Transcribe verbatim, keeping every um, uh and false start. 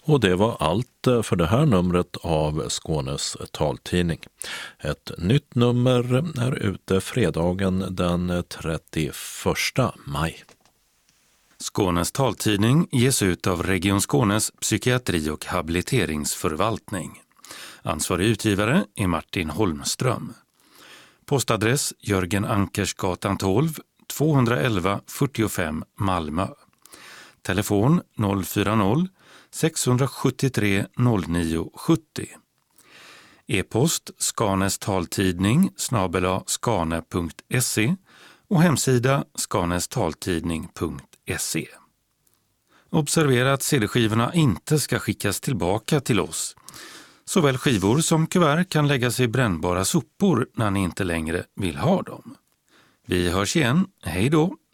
Och det var allt för det här numret av Skånes taltidning. Ett nytt nummer är ute fredagen den trettioförsta maj. Skånes taltidning ges ut av Region Skånes psykiatri- och habiliteringsförvaltning. Ansvarig utgivare är Martin Holmström. Postadress Jörgen Ankersgatan tolv, tvåhundraelva fyrtiofem Malmö. Telefon noll fyra noll, sex sju tre, noll nio sju noll. E-post Skanes taltidning snabel-a skane punkt se och hemsida skanestaltidning punkt se. Observera att C D-skivorna inte ska skickas tillbaka till oss. Såväl skivor som kuvert kan läggas i brännbara sopor när ni inte längre vill ha dem. Vi hörs igen. Hej då!